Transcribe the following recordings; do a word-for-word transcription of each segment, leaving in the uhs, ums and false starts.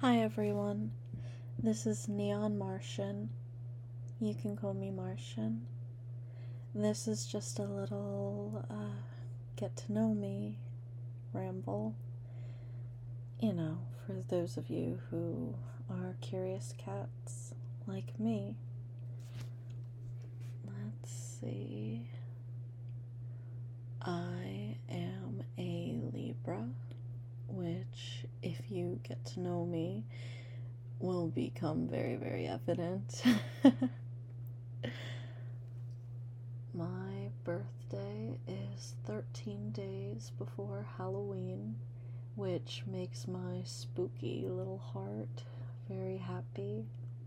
Hi everyone, this is Neon Martian. You can call me Martian. This is just a little uh, get to know me ramble. You know, for those of you who are curious cats like me. Let's see. I am a Libra, which, if you get to know me, will become very, very evident. My birthday is thirteen days before Halloween, which makes my spooky little heart very happy.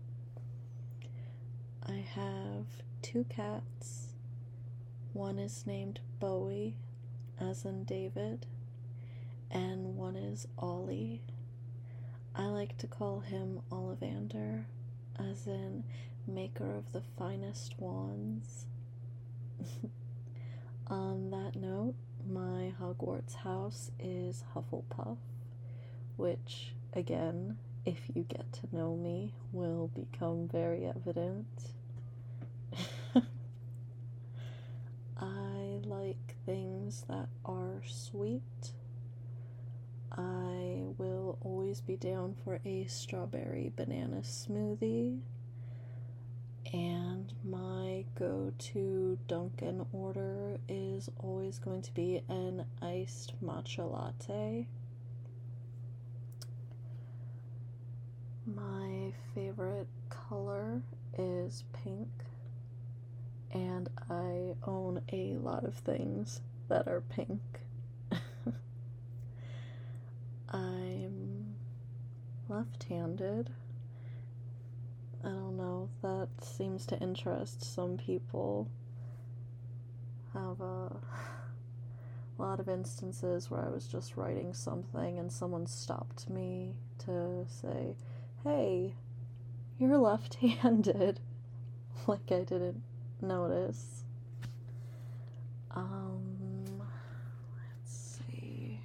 I have two cats. One is named Bowie, as in David, and one is Ollie. I like to call him Ollivander, as in maker of the finest wands. On that note, my Hogwarts house is Hufflepuff, which, again, if you get to know me, will become very evident. I like things that are sweet. I will always be down for a strawberry banana smoothie. And my go-to Dunkin' order is always going to be an iced matcha latte. My favorite color is pink, and I own a lot of things that are pink. I'm left-handed. I don't know, that seems to interest some people. Have a lot of instances where I was just writing something and someone stopped me to say, "Hey, you're left-handed." Like I didn't notice. Um, let's see.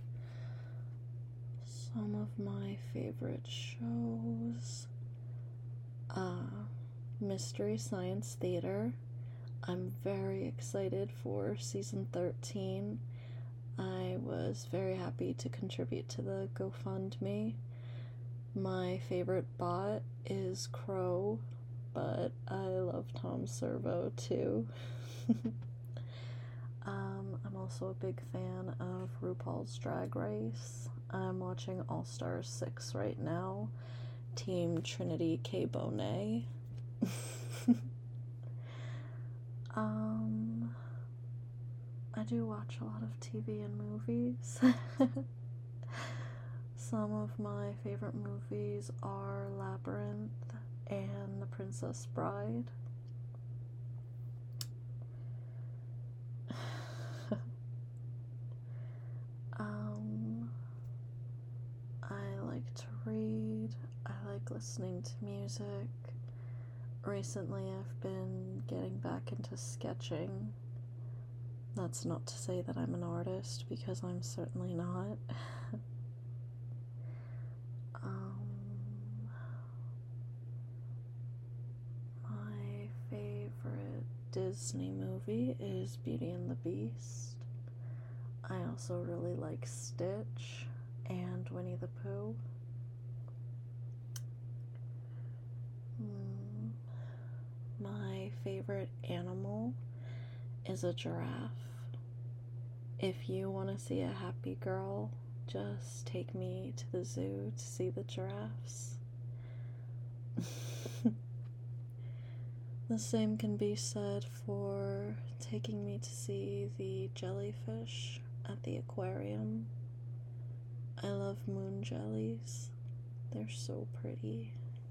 Some of my favorite shows. Uh, Mystery Science Theater. I'm very excited for season thirteen. I was very happy to contribute to the GoFundMe. My favorite bot is Crow, but I love Tom Servo too. um, I'm also a big fan of RuPaul's Drag Race. I'm watching All Stars six right now. Team Trinity K. Bonet. um, I do watch a lot of T V and movies. Some of my favorite movies are Labyrinth and The Princess Bride. um, I like to read. I like listening to music. Recently, I've been getting back into sketching. That's not to say that I'm an artist, because I'm certainly not. um, my favorite Disney movie is Beauty and the Beast. I also really like Stitch and Winnie the Pooh. Hmm. My favorite animal is a giraffe. If you want to see a happy girl, just take me to the zoo to see the giraffes. The same can be said for taking me to see the jellyfish at the aquarium. I love moon jellies. They're so pretty.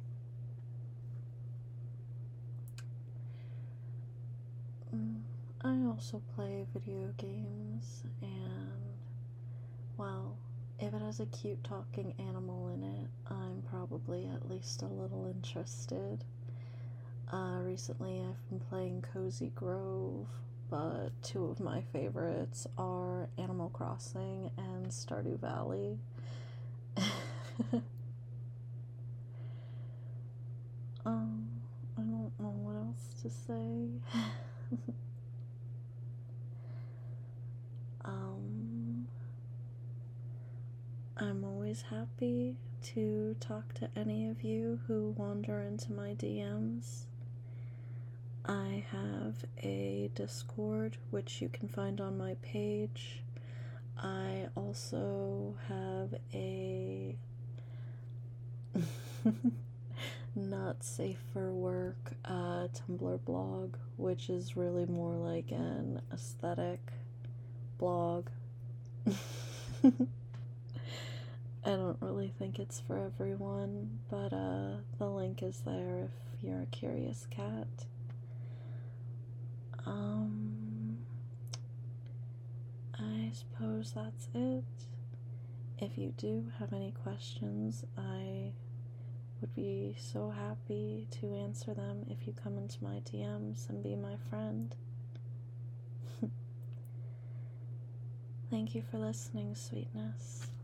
I also play video games, and, well, if it has a cute talking animal in it, I'm probably at least a little interested. Uh, recently I've been playing Cozy Grove, but two of my favorites are Animal Crossing and Stardew Valley. to say. um, I'm always happy to talk to any of you who wander into my D Ms. I have a Discord, which you can find on my page. I also have a not safe for work uh, Tumblr blog, which is really more like an aesthetic blog. I don't really think it's for everyone, but uh, the link is there if you're a curious cat. Um, I suppose that's it. If you do have any questions, I would be so happy to answer them if you come into my D Ms and be my friend. Thank you for listening, sweetness.